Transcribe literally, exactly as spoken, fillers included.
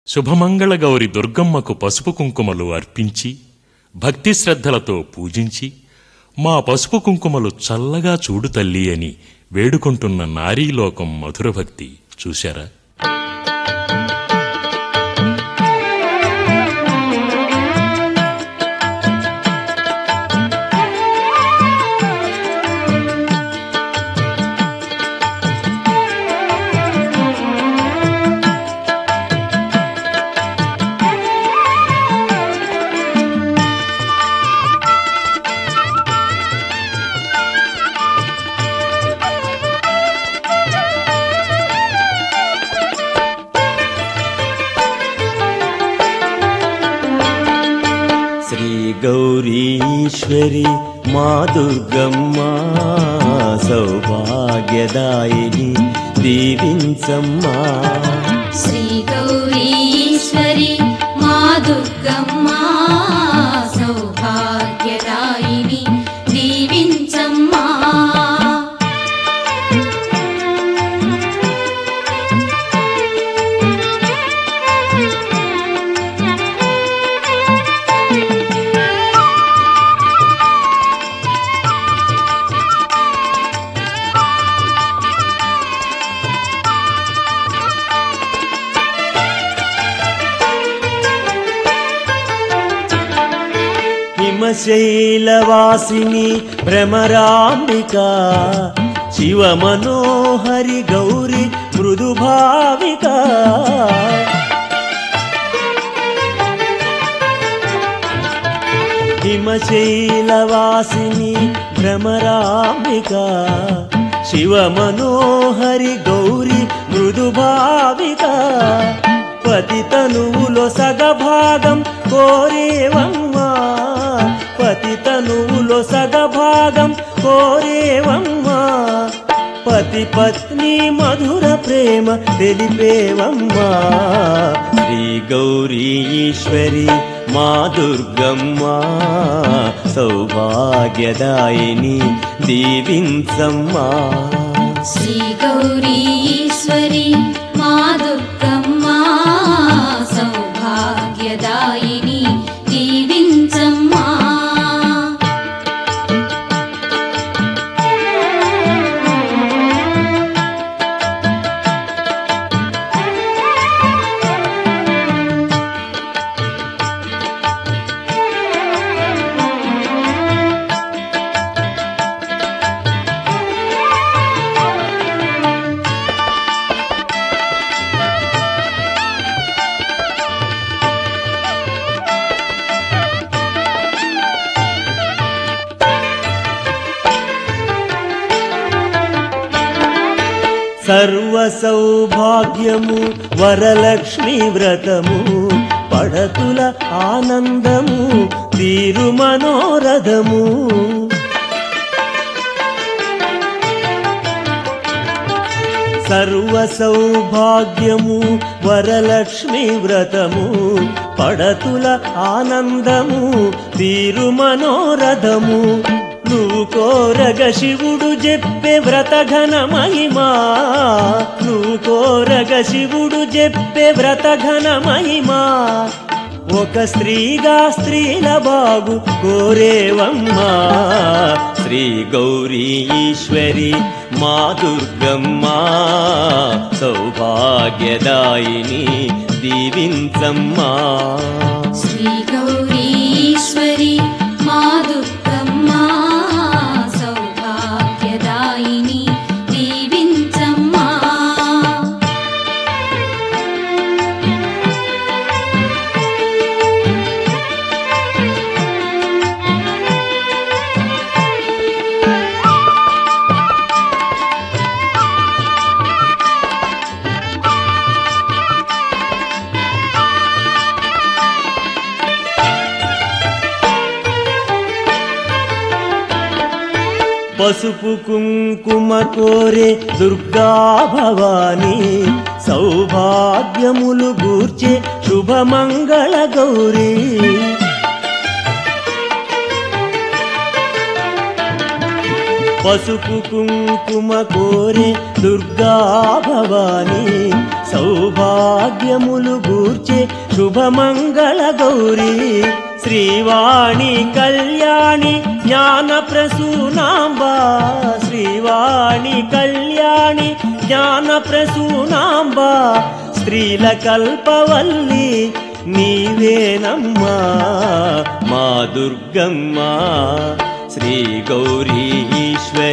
శుభమంగళ గౌరి దుర్గమ్మకు పసుపు కుంకుమలు అర్పించి భక్తి శ్రద్ధలతో పూజించి మా పసుపు కుంకుమలు చల్లగా చూడు తల్లి అని వేడుకుంటున్న నారీలోకం మధురభక్తి చూశారా? శ్రీ గౌరీశ్వరి మా దుర్గమ్మ సౌభాగ్యదాయిని దీవించమ్మా. శ్రీ గౌరీశ్వరి మా దుర్గమ్మ సౌభాగ్యదాయిని దీవించమ్మా. హిమశైలవాసిని భ్రమరాంబికా శివ మనోహరి గౌరి మృదుభావికా. హిమశైలవాసిని భ్రమరాంబికా శివ మనోహరి గౌరి మృదుభావికా. పతి తనువులో సగభాగం కోరేవమ్మా, పతి తనువులో సగభాగం కోరేవమ్మా. పతి పత్ని మధుర ప్రేమ తెలిపేవమ్మా. శ్రీ గౌరీశ్వరి మా దుర్గమ్మ సౌభాగ్యదాయిని దీవించమ్మా. శ్రీ గౌరీశ్వరి మా దుర్గమ్మ సౌభాగ్యదాయిని దీవించమ్మా. సర్వ సౌభాగ్యము వరలక్ష్మి వ్రతము పడతుల ఆనందము తీరు మనోరథము. సర్వ సౌభాగ్యము వరలక్ష్మి వ్రతము పడతుల ఆనందము తీరు మనోరథము. నువ్వు కోరగ శివుడు చెప్పే వ్రతఘన మహిమా, నువ్వు కోరగ శివుడు చెప్పే వ్రతఘన మహిమా. ఒక స్త్రీగా స్త్రీల బాగు కోరేవమ్మా. శ్రీ గౌరీశ్వరి మా దుర్గమ్మ సౌభాగ్యదాయిని దీవించమ్మా. శ్రీ గౌరీశ్వరి మా దుర్గమ్మ సౌభాగ్యదాయిని దీవించమ్మా. పసుపు కుంకుమ కోరే దుర్గా భవాని సౌభాగ్యములు గూర్చే శుభమంగళ గౌరీ. పసుపు కుంకుమ కోరే దుర్గా భవాని సౌభాగ్యములు గూర్చే శుభమంగళ గౌరీ శ్రీవాణి కళ్యాణి జ్ఞాన ప్రసూనాంబా శ్రీవాణి కళ్యాణి జ్ఞాన ప్రసూనాంబా స్త్రీల కల్పవల్లి నీవేనమ్మా మా దుర్గమ్మ శ్రీ గౌరీ ఈశ్వరి